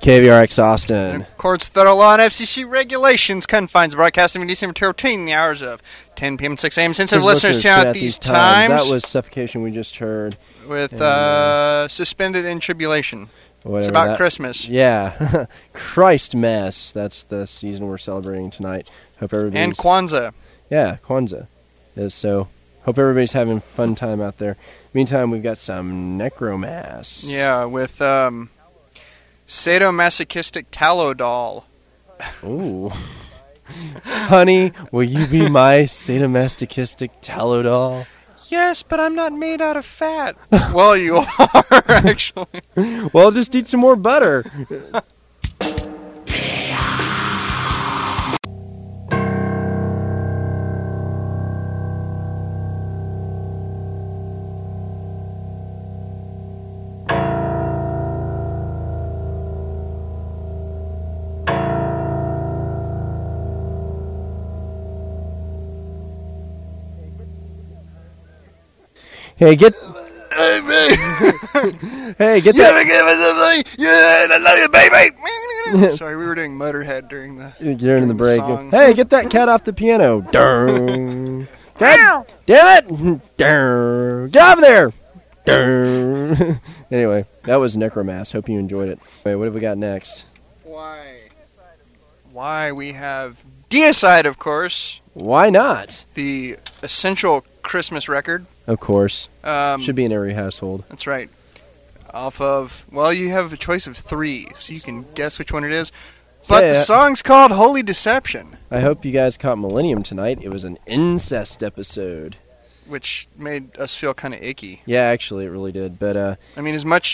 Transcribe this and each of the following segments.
KVRX Austin. Courts federal law and FCC regulations confines broadcasting media material between the hours of 10 p.m. and 6 a.m. Sensitive listeners tune out at these times. That was Suffocation we just heard. With Suspended in Tribulation. Whatever it's about Christmas. Yeah. Christmas. That's the season we're celebrating tonight. Hope everybody's... And Kwanzaa. Yeah, Kwanzaa. So, hope everybody's having a fun time out there. Meantime, we've got some Necromass. Yeah, with sadomasochistic tallow doll. Ooh. Honey, will you be my sadomasochistic tallow doll? Yes, but I'm not made out of fat. Well, you are, actually. Well, just eat some more butter. Hey, get... Hey, get that... I love you, baby! Sorry, we were doing Motorhead during the break. Song. Hey, get that cat off the piano. God damn it! Get over there! Anyway, that was Necromass. Hope you enjoyed it. Wait, what have we got next? Why we have Deicide, of course. Why not? The essential Christmas record. Of course. Should be in every household. That's right. Off of, well, you have a choice of 3, so you can guess which one it is. But the song's called Holy Deception. I hope you guys caught Millennium tonight. It was an incest episode. Which made us feel kind of icky. Yeah, actually, it really did. But I mean, as much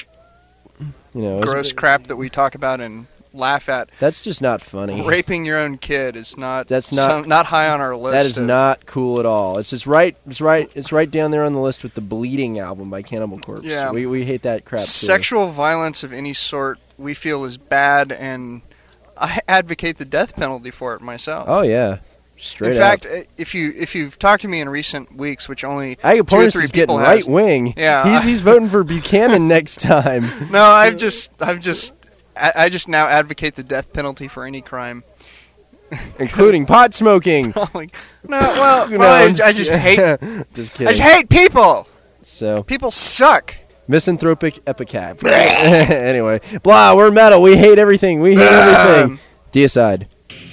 gross crap that we talk about and laugh at. That's just not funny. Raping your own kid is not. That's not high on our list. That is not cool at all. It's just right. It's right down there on the list with the Bleeding album by Cannibal Corpse. Yeah, we hate that crap. Sexual violence of any sort we feel is bad, and I advocate the death penalty for it myself. Oh yeah, straight. In fact, if you've talked to me in recent weeks, which only Agapornis 2 or 3 is people getting right wing. Yeah, he's voting for Buchanan next time. No, I just now advocate the death penalty for any crime, including pot smoking. I just hate. Just kidding. I just hate people. So people suck. Misanthropic epicap. Anyway, blah. We're metal. We hate everything. We hate everything. Deicide.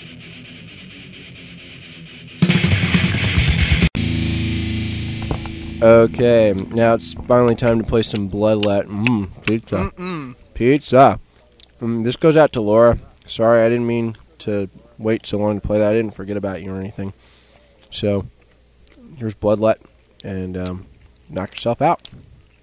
Okay, now it's finally time to play some Bloodlet. Pizza. Pizza. This goes out to Laura. Sorry, I didn't mean to wait so long to play that. I didn't forget about you or anything. So, here's Bloodlet, and knock yourself out.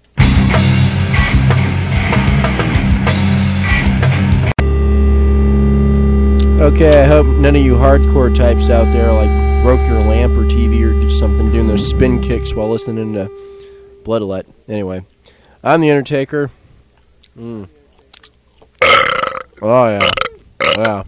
Okay, I hope none of you hardcore types out there broke your lamp or TV or did something doing those spin kicks while listening to Bloodlet. Anyway, I'm the Undertaker. Oh yeah. Wow.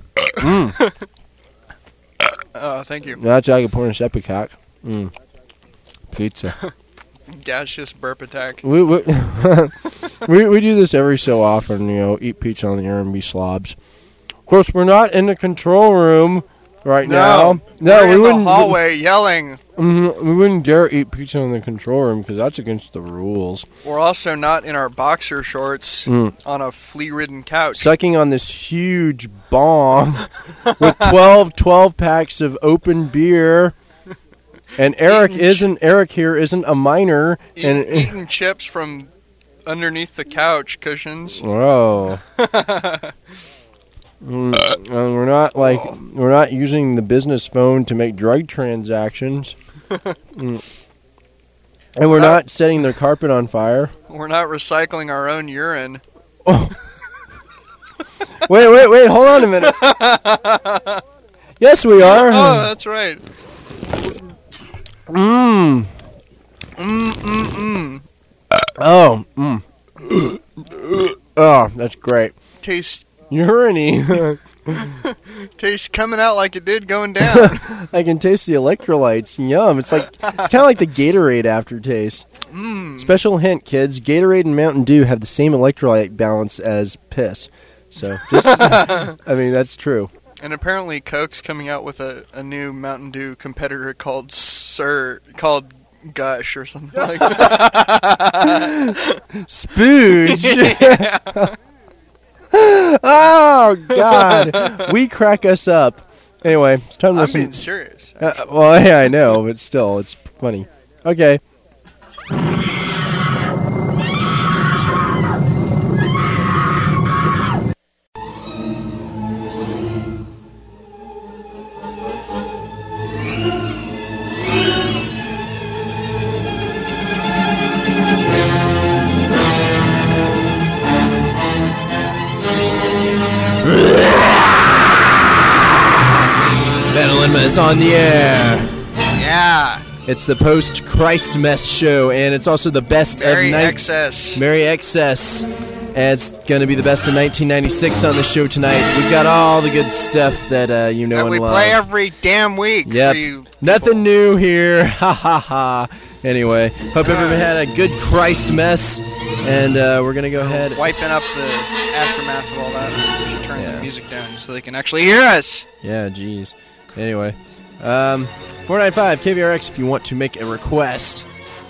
Oh, thank you. That's Agapornis Epicac. Pizza. Gaseous burp attack. We do this every so often, eat pizza on the air and be slobs. Of course, we're not in the control room right now. No, we're in the hallway yelling. We wouldn't dare eat pizza in the control room because that's against the rules. We're also not in our boxer shorts on a flea-ridden couch. Sucking on this huge bomb with 12 packs of open beer. And Eric here isn't a minor. Eating chips from underneath the couch cushions. Whoa. We're not using the business phone to make drug transactions. And we're not setting the carpet on fire. We're not recycling our own urine. Oh. Wait, hold on a minute. Yes, we are. Oh, that's right. Oh, that's great. Tastes urine-y. Tastes coming out like it did going down. I can taste the electrolytes. Yum. It's kind of like the Gatorade aftertaste. Special hint, kids. Gatorade and Mountain Dew have the same electrolyte balance as piss. So, I mean, that's true. And apparently Coke's coming out with a new Mountain Dew competitor called Gush or something like that. Spooge. Oh, God. We crack us up. Anyway, it's time to listen. I'm being serious. Well, yeah, I know, but still, it's funny. Okay. Metal and Mess on the air. Yeah. It's the post-Christ Mess show, and it's also the best Merry of... Excess. Merry Excess. And it's going to be the best of 1996 on the show tonight. We've got all the good stuff that you know that and we love. play every damn week. Yep. For you Nothing new here. Ha ha ha. Anyway, hope everyone had a good Christ Mess, and we're going to go ahead. Wiping up the aftermath of all that. We should turn the music down so they can actually hear us. Yeah, jeez. Anyway, 495 KVRX if you want to make a request.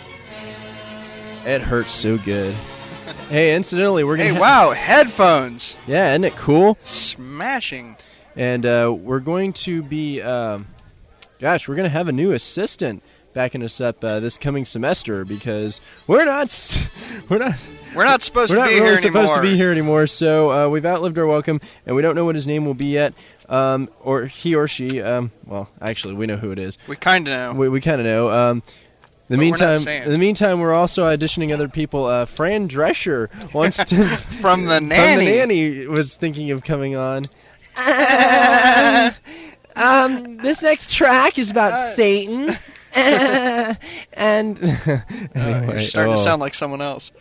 It hurts so good. Hey, incidentally, we're going to... Hey, wow, headphones. Yeah, isn't it cool? Smashing. And we're going to be... we're going to have a new assistant backing us up this coming semester because we're not supposed to be here anymore. So we've outlived our welcome, and we don't know what his name will be yet. Or he or she. Well, actually, we know who it is. We kind of know. We kind of know. In the meantime, we're also auditioning other people. Fran Drescher wants to from the nanny. From the nanny was thinking of coming on. This next track is about Satan. And anyway, you're starting to sound like someone else.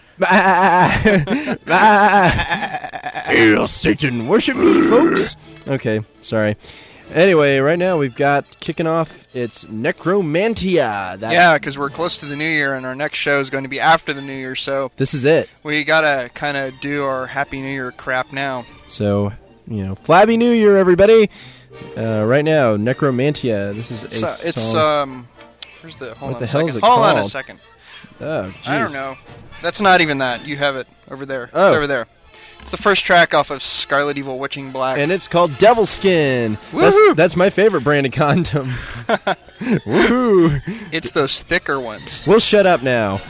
Hail Satan, worship me, folks. Okay, sorry. Anyway, right now we've got kicking off. It's Necromantia. Yeah, because we're close to the New Year, and our next show is going to be after the New Year. So this is it. We gotta kind of do our Happy New Year crap now. So Flabby New Year, everybody. Right now, Necromantia. This is song. Where's the? Hold on a second. Oh, geez. I don't know. That's not even that. You have it over there. Oh. It's over there. It's the first track off of Scarlet Evil Witching Black. And it's called Devil Skin. That's my favorite brand of condom. Woohoo! It's those thicker ones. We'll shut up now.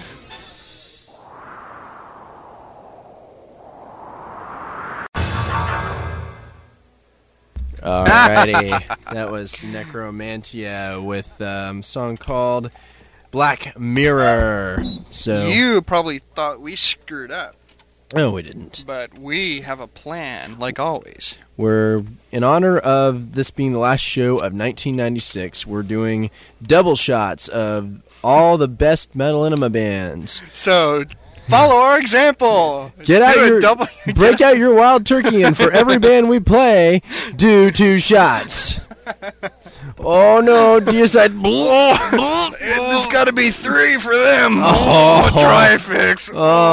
Alrighty. That was Necromantia with a song called Black Mirror. So you probably thought we screwed up. No, we didn't. But we have a plan, like always. We're, in honor of this being the last show of 1996, we're doing double shots of all the best Metal Enema bands. So, follow our example. Break out your Wild Turkey, and for every band we play, do 2 shots. Oh no, do you decide? There's got to be 3 for them. Trifix.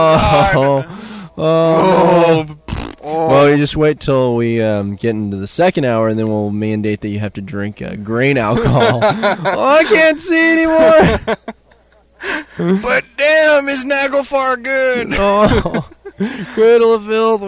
Well, you just wait till we get into the second hour, and then we'll mandate that you have to drink grain alcohol. I can't see anymore. But damn, is Naglfar good? Cradle of Filth.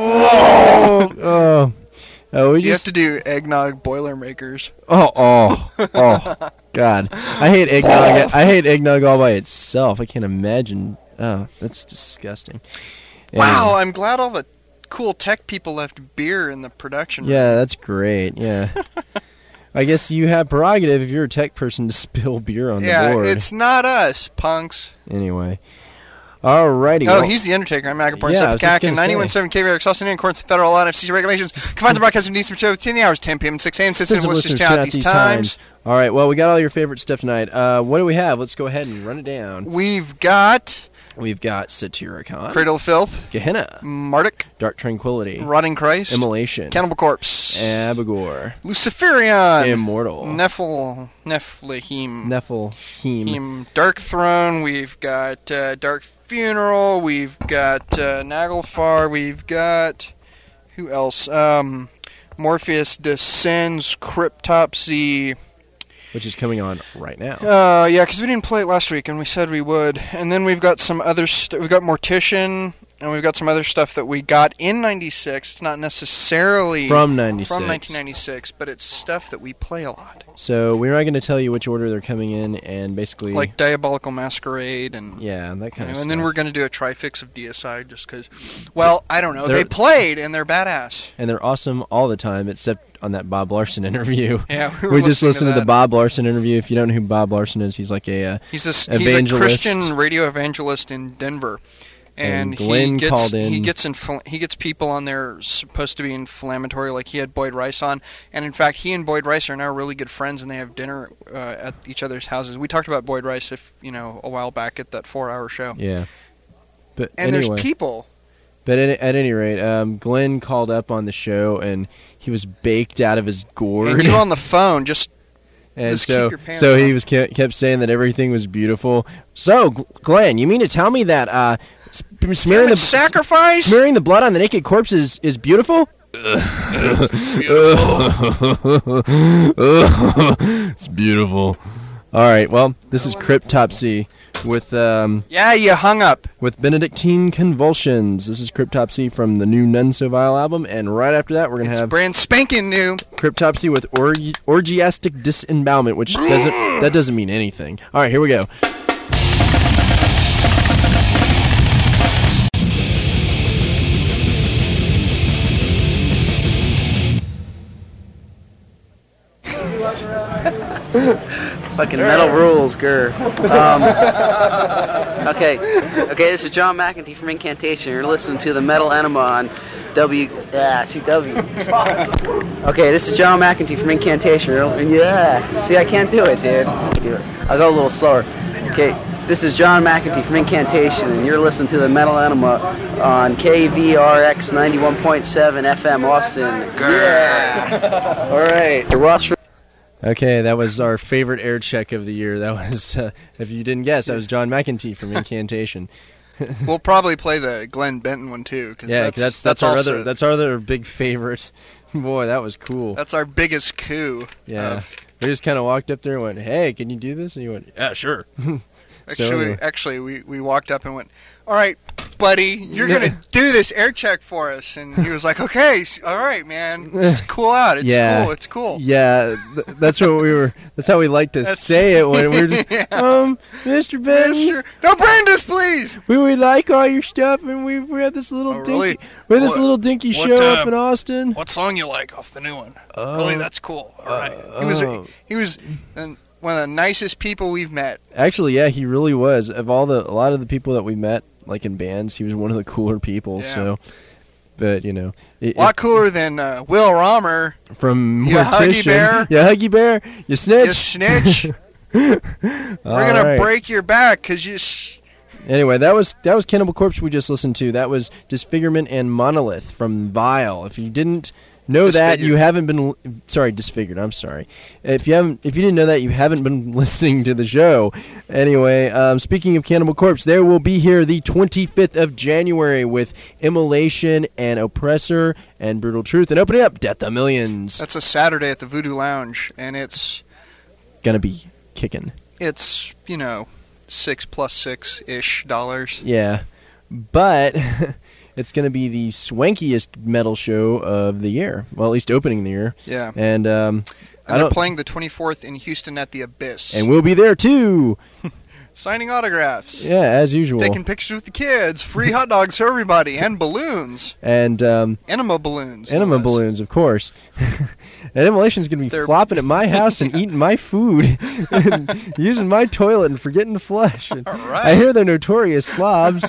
You have to do eggnog Boilermakers. Oh, God! I hate eggnog. I hate eggnog all by itself. I can't imagine. Oh, that's disgusting. Wow, I'm glad all the cool tech people left beer in the production room. Yeah, that's great. Yeah. I guess you have prerogative if you're a tech person to spill beer on the board. Yeah, it's not us, punks. Anyway. Alrighty. Oh, he's the Undertaker. I'm Agaporn Sepicak, and 91.7 KVRX, Austin, in accordance with federal law and FCC regulations. Confines the broadcast of decent show between the hours 10 p.m. and 6 a.m. Since the listeners count at these times. Alright, well, we got all your favorite stuff tonight. What do we have? Let's go ahead and run it down. We've got Satyricon, Cradle of Filth, Gehenna, Marduk, Dark Tranquility, Rotting Christ, Immolation, Cannibal Corpse, Abigor, Luciferion, Immortal, Nephilim, Dark Throne. We've got Dark Funeral. We've got Naglfar. We've got Who else? Morpheus Descends, Cryptopsy. Which is coming on right now. Yeah, because we didn't play it last week, and we said we would. And then we've got some other we've got Mortician, and we've got some other stuff that we got in 96. It's not necessarily from 96. From 1996, but it's stuff that we play a lot. So we're not going to tell you which order they're coming in, and basically... Like Diabolical Masquerade and... Yeah, that kind of stuff. And then we're going to do a trifix of Deicide just because... Well, I don't know. They played, and they're badass. And they're awesome all the time, except on that Bob Larson interview. Yeah, we just listened to the Bob Larson interview. If you don't know who Bob Larson is, he's like a he's a Christian radio evangelist in Denver. And Glenn called in. He gets people on there supposed to be inflammatory, like he had Boyd Rice on. And in fact, he and Boyd Rice are now really good friends, and they have dinner at each other's houses. We talked about Boyd Rice, a while back at that 4-hour show. Yeah, but and anyway, there's people. But at any rate, Glenn called up on the show, and he was baked out of his gourd. And you on the phone, just keep your pants so on. He was kept saying that everything was beautiful. So, Glenn, you mean to tell me that smearing the blood on the naked corpse is beautiful? It's beautiful. All right, well, this is Cryptopsy with yeah, you hung up with Benedictine Convulsions. This is Cryptopsy from the new None So Vile album, and right after that we're gonna have brand spanking new Cryptopsy with Orgiastic Disembowelment, which doesn't mean anything. All right, here we go. Fucking metal rules, grr. Okay, this is John McEntee from Incantation. You're listening to the Metal Enema on CW. Okay, this is John McEntee from Incantation. See, I can't do it, dude. I'll go a little slower. Okay, this is John McEntee from Incantation, and you're listening to the Metal Enema on KVRX 91.7 FM Austin. Yeah. All right, Ross. Okay, that was our favorite air check of the year. That was, if you didn't guess, that was John McEntee from Incantation. We'll probably play the Glenn Benton one too. That's our other big favorite. Boy, that was cool. That's our biggest coup. Yeah, we just kind of walked up there and went, "Hey, can you do this?" And he went, "Yeah, sure." Actually, we walked up and went, "All right, buddy, you're gonna do this air check for us." And he was like, "Okay, all right, man, just cool out. It's cool." Yeah, that's what we were. That's how we like to say it when we're just, Mr. Benton, don't brand us, please. We like all your stuff, and we had this little little dinky show up in Austin. What song you like off the new one? Really, that's cool. All right, he was. One of the nicest people we've met. Actually, yeah, he really was. Of a lot of the people that we met, like in bands, he was one of the cooler people. Yeah. So, but a lot cooler than Will Romer from You Huggy Bear. Yeah, Huggy Bear. You snitch. We're gonna break your back because you. Anyway, that was Cannibal Corpse we just listened to. That was Disfigurement and Monolith from Vile. If you didn't know that, you haven't been Disfigured. I'm sorry. If you didn't know that, you haven't been listening to the show. Anyway, speaking of Cannibal Corpse, they will be here the 25th of January with Immolation and Oppressor and Brutal Truth, and opening up Death of Millions. That's a Saturday at the Voodoo Lounge, and it's gonna be kicking. It's $6 + $6-ish dollars. Yeah, but. It's going to be the swankiest metal show of the year. Well, at least opening the year. Yeah. And they're playing the 24th in Houston at the Abyss. And we'll be there, too. Signing autographs. Yeah, as usual. Taking pictures with the kids. Free hot dogs for everybody. And balloons. And enema balloons. Enema balloons, of course. And Immolation's going to be flopping at my house and eating my food. And using my toilet and forgetting to flush. And all right. I hear they're notorious slobs.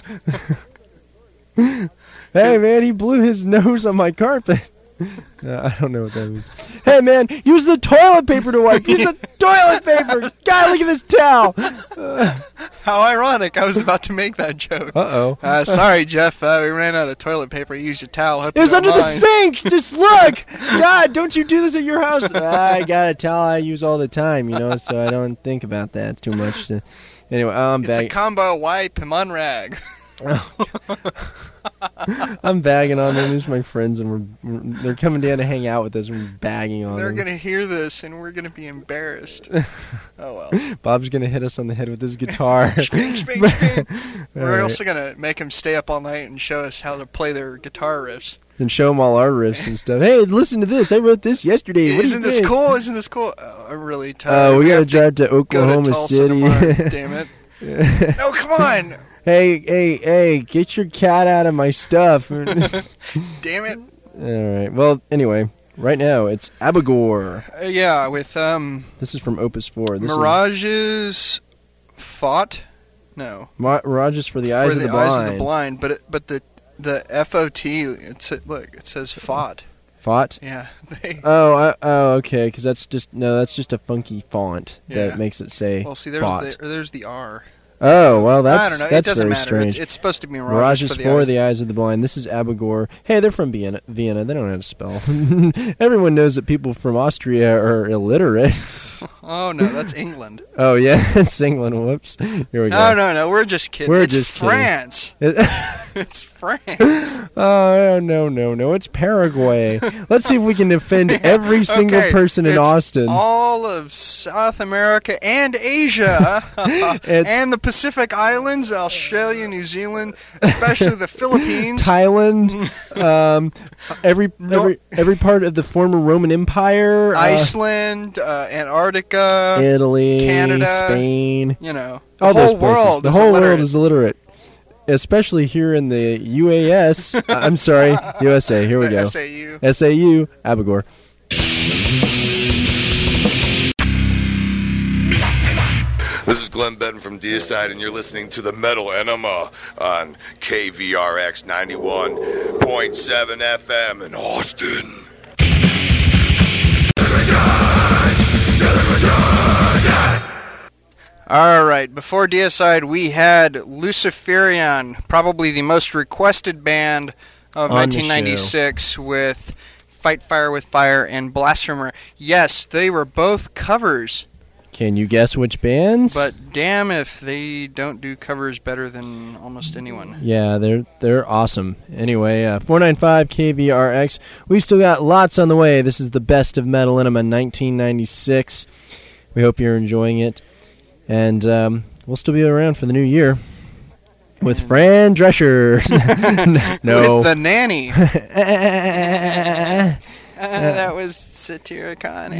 Hey, man, he blew his nose on my carpet. I don't know what that means. Hey, man, use the toilet paper to wipe. Use the toilet paper. God, look at this towel. How ironic. I was about to make that joke. Uh-oh. Sorry, Jeff. We ran out of toilet paper. Use your towel. It was under the sink. Just look. God, don't you do this at your house? I got a towel I use all the time, so I don't think about that too much. Anyway, I'm back. It's a combo wipe and unrag. I'm bagging on them. These are my friends, and they're coming down to hang out with us. And we're bagging on They're them. going to hear this, and we're going to be embarrassed. Oh, well. Bob's going to hit us on the head with his guitar. Sping, sping, sping. We're Alright. also going to make them stay up all night and show us how to play their guitar riffs. And show them all our riffs and stuff. Hey, listen to this. I wrote this yesterday. What do you Isn't this think? cool? Isn't this cool? Oh, I'm really tired. We got to have drive to go Oklahoma to Tulsa City. tomorrow, damn it. No, come on. Hey, get your cat out of my stuff. Damn it. All right. Well, anyway, right now it's Abigor. Yeah, with This is from Opus 4. This Mirage's Fought? No. Mirage is for the eyes For of the the blind. eyes of the blind, but the FOT, look, it says Fought. Font? Yeah. They, Oh, okay. Because that's just a funky font Yeah. that makes it say well, see, font. there's the R. Oh, well, I don't know. that's It doesn't very matter. strange. It's supposed to be Mirage is for eyes. the eyes of the blind. This is Abigor. Hey, they're from Vienna. They don't know how to spell. Everyone knows that people from Austria are illiterate. Oh, no, that's England. Oh, yeah, it's England. Whoops. Here we go. No, we're just kidding. We're It's just kidding. France. Oh, It's France. no. It's Paraguay. Let's see if we can defend every single Okay, person in it's Austin. All of South America and Asia. And the Pacific Islands, Australia, New Zealand, especially the Philippines. Thailand, every part of the former Roman Empire, Iceland, Antarctica, Italy, Canada, Spain, you know, all the those whole places. world. The is whole illiterate. world is illiterate, especially here in the UAS. I'm sorry, USA. Here we The go. SAU. SAU, Abigor. This is Glenn Benton from Deicide, and you're listening to the Metal Enema on KVRX 91.7 FM in Austin. All right, before Deicide, we had Luciferion, probably the most requested band of On the 1996, with Fight Fire with Fire and Blasphemer. Yes, they were both covers, Can you guess which bands? but damn if they don't do covers better than almost anyone. Yeah, they're awesome. Anyway, 495 KVRX. We still got lots on the way. This is the best of Metal Enema 1996. We hope you're enjoying it. And we'll still be around for the new year with Fran Drescher. No. With the nanny. That was Satyricon.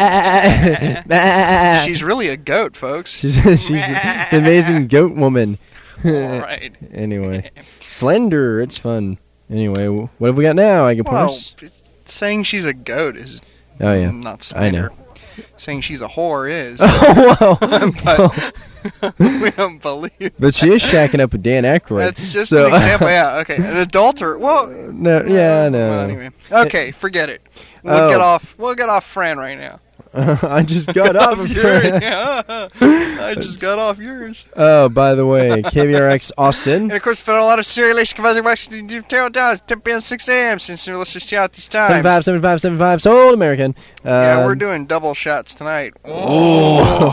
She's really a goat, folks. She's the amazing goat woman. All right. Anyway, Slender. It's fun. Anyway, what have we got now? I Well, guess. saying she's a goat is Oh yeah. not I know. slander. Saying she's a whore is. Oh But we don't believe. But she is shacking up with Dan Aykroyd. That's just so, an example. Yeah. Okay. An adulterer. Well. No. Yeah. No. Well, anyway. Okay. Forget it. We'll Oh. get off. We'll get off Fran right now. I just got off of yours. her. Yeah. I just got off yours. Oh, by the way, KVRX Austin. And of course, for a lot of serious conversation, 10 p.m. 6 a.m. Since you're listening to out these times. 75, Soul American. Yeah, we're doing double shots tonight. Oh.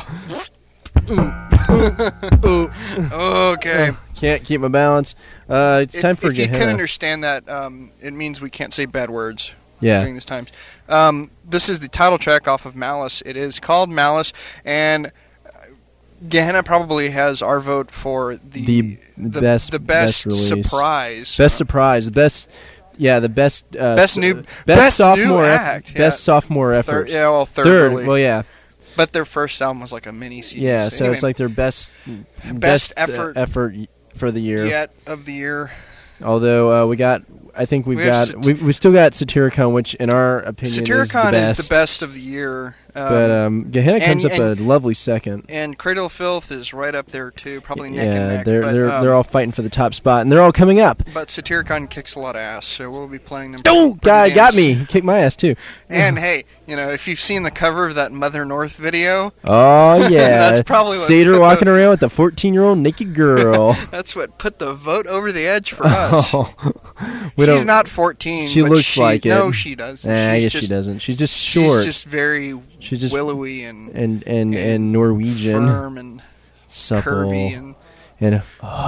Okay. Can't keep my balance. It's time for if you can Gehenna. understand that, it means we can't say bad words Yeah. during these times. This is the title track off of Malice. It is called Malice, and Gehenna probably has our vote for the best release. surprise. Best surprise. The best. Yeah, the best. Best new- Best best sophomore new ep- act, yeah. Best sophomore effort. Yeah, well, third. Really. Well, yeah. But their first album was like a mini CD. Yeah. So anyway, it's like their best effort effort for the year. yet of the year. Although I think We have we still got Satyricon, which in our opinion Satyricon is is the best of the year. But Gehenna comes up a lovely second. And Cradle of Filth is right up there too, probably neck and neck. They're all fighting for the top spot, and they're all coming up. But Satyricon kicks a lot of ass, so we'll be playing them. Oh, pretty guy damn got me. He kicked my ass too. And hey, if you've seen the cover of that Mother North video, Oh yeah, That's probably what Seder put walking the- around with a 14-year-old naked girl. that's what put the vote over the edge for us. She's not 14. She but looks like it. No, she doesn't. I She's guess she doesn't. She's just She's short. just very She's just willowy and and Norwegian, firm and supple. curvy and And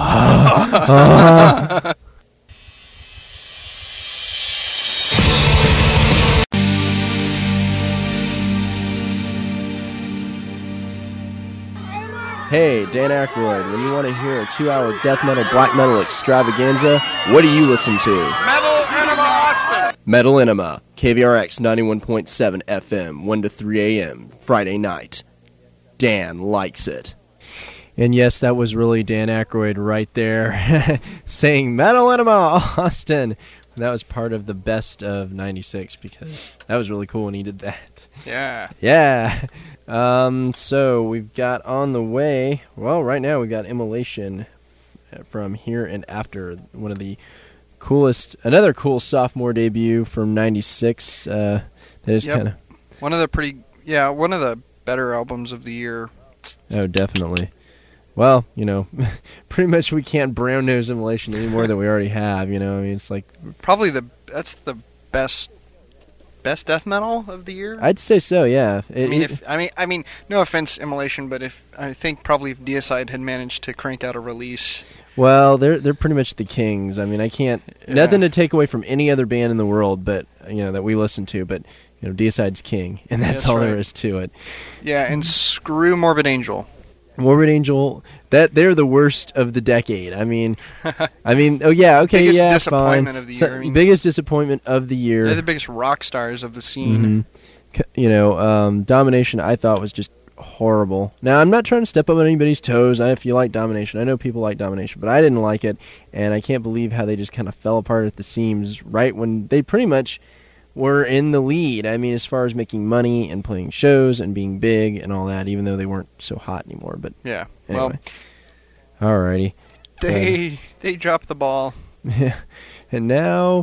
Hey, Dan Aykroyd, when you want to hear a 2-hour death metal, black metal extravaganza, what do you listen to? Metal Enema Austin! Metal Enema, KVRX 91.7 FM, 1 to 3 a.m., Friday night. Dan likes it. And yes, that was really Dan Aykroyd right there, saying Metal Enema Austin. That was part of the best of 96, because that was really cool when he did that. Yeah. Yeah. So we've got on the way, well, right now we've got Immolation from Here and After, one of the coolest, another cool sophomore debut from 96. That is kind of... one of the better albums of the year. Oh, definitely. Well, pretty much we can't brown nose Immolation any more than we already have, I mean, it's like... Probably that's the best death metal of the year. I'd say so, yeah. I mean, no offense, Immolation, but I think probably if Deicide had managed to crank out a release. Well, they're pretty much the kings. I mean, I can't nothing to take away from any other band in the world, but that we listen to. But Deicide's king, and that's all there is to it. Yeah, and screw Morbid Angel. Morbid Angel, they're the worst of the decade. I mean, oh yeah, okay, biggest yeah, disappointment fine. of the year. Biggest disappointment of the year. They're the biggest rock stars of the scene. Mm-hmm. Domination I thought was just horrible. Now, I'm not trying to step up on anybody's toes. If you like Domination, I know people like Domination, but I didn't like it, and I can't believe how they just kind of fell apart at the seams right when they pretty much were in the lead. I mean, as far as making money and playing shows and being big and all that, even though they weren't so hot anymore. But yeah, anyway. Well, alrighty. They dropped the ball. Yeah, and now,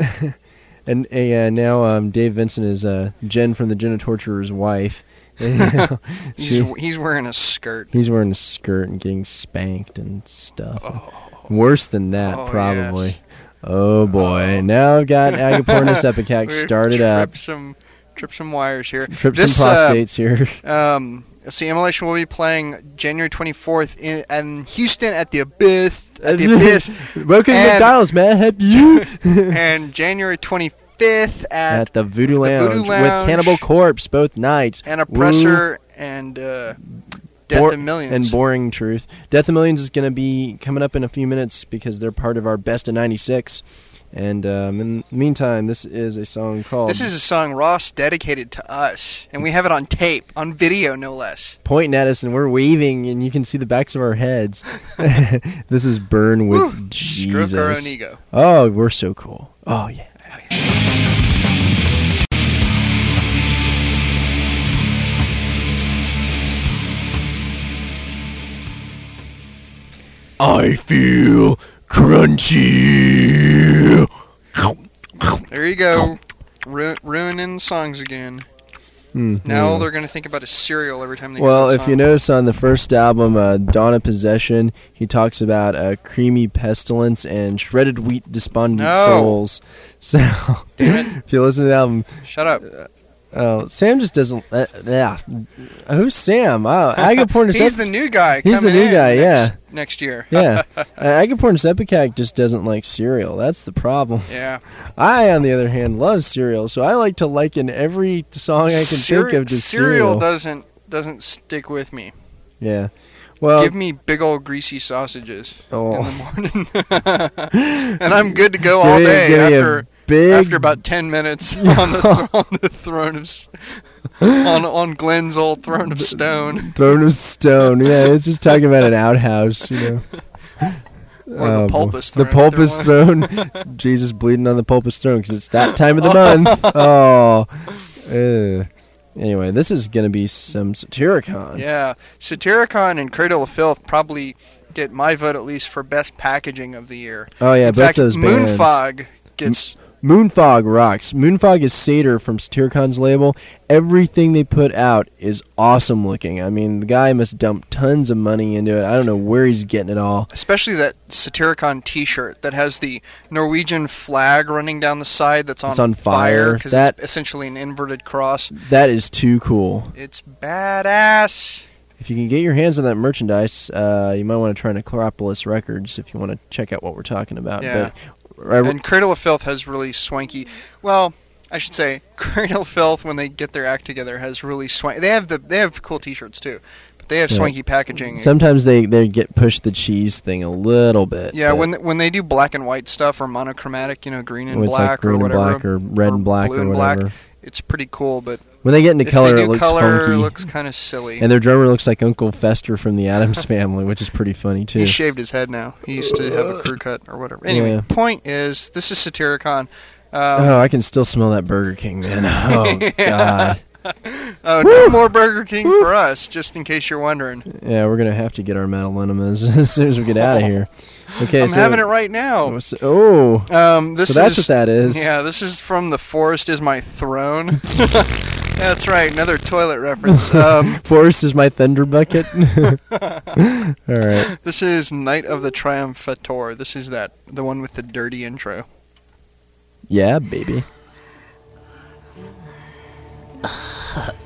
now Dave Vincent is Jen from the Genitorturer's wife. He's wearing a skirt. He's wearing a skirt and getting spanked and stuff. Worse than that, probably. Yes. Oh boy! Now I've got Agapornis Epicac started up. Trip some wires here. Some prostates here. See, Immolation will be playing January 24th in Houston at the Abyss. Welcome to McDonald's, man. Help you. And January 25th at the Voodoo Lounge with Cannibal Corpse both nights. And Oppressor and Death of Millions. And Boring Truth. Death of Millions is going to be coming up in a few minutes because they're part of our Best of 96. And in the meantime, this is a song called... This is a song Ross dedicated to us. And we have it on tape, on video, no less. Pointing at us, and we're waving, and you can see the backs of our heads. This is Burn with Jesus. Stroke our own ego. Oh, we're so cool. Oh, yeah. I feel crunchy. There you go. Ruining songs again. Mm-hmm. Now all they're going to think about is cereal every time they hear that song. If you notice on the first album, Dawn of Possession, he talks about creamy pestilence and shredded wheat despondent souls. So, damn it. If you listen to the album... Shut up. Sam just doesn't... Who's Sam? Oh, Agapornis... He's the new guy. He's the new guy, next year. Yeah. Agapornis Epicac just doesn't like cereal. That's the problem. Yeah. I, on the other hand, love cereal, so I like to liken every song I can think of to cereal. Cereal doesn't stick with me. Yeah. Well, give me big old greasy sausages in the morning. And I'm good to go all day after about 10 minutes on the throne of on Glenn's old throne of stone. Throne of stone. Yeah, it's just talking about an outhouse, Or the pulpus throne. The pulpus throne. Jesus bleeding on the pulpus throne because it's that time of the month. Oh. Anyway, this is going to be some Satyricon. Yeah, Satyricon and Cradle of Filth probably get my vote at least for best packaging of the year. Oh yeah, both fact, those bands. Moonfog gets... Moonfog rocks. Moonfog is Satyr from Satyricon's label. Everything they put out is awesome looking. I mean, the guy must dump tons of money into it. I don't know where he's getting it all. Especially that Satyricon t-shirt that has the Norwegian flag running down the side that's on fire. Because it's essentially an inverted cross. That is too cool. It's badass. if you can get your hands on that merchandise, you might want to try Necropolis Records if you want to check out what we're talking about. Yeah. But, and Cradle of Filth has really swanky. Well, I should say Cradle of Filth, when they get their act together, has really swanky. They have cool T-shirts too, but they have swanky packaging. Sometimes they get push the cheese thing a little bit. Yeah, when they do black and white stuff or monochromatic, green and black, like green or whatever, and black or red and black blue or and whatever. black, it's pretty cool. But when they get into if color, they do it looks color, funky. It looks kind of silly. And their drummer looks like Uncle Fester from the Addams Family, which is pretty funny too. He shaved his head now. He used to have a crew cut or whatever. Anyway, point is, this is Satyricon. I can still smell that Burger King, man. Oh, God. Oh, no more Burger King for us, just in case you're wondering. Yeah, we're going to have to get our metal enemas as soon as we get out of here. Okay, I'm having it right now. So that's what that is. Yeah, this is from The Forest is My Throne. That's right, another toilet reference. Forest is my thunder bucket. All right. This is Night of the Triumphator. This is the one with the dirty intro. Yeah, baby.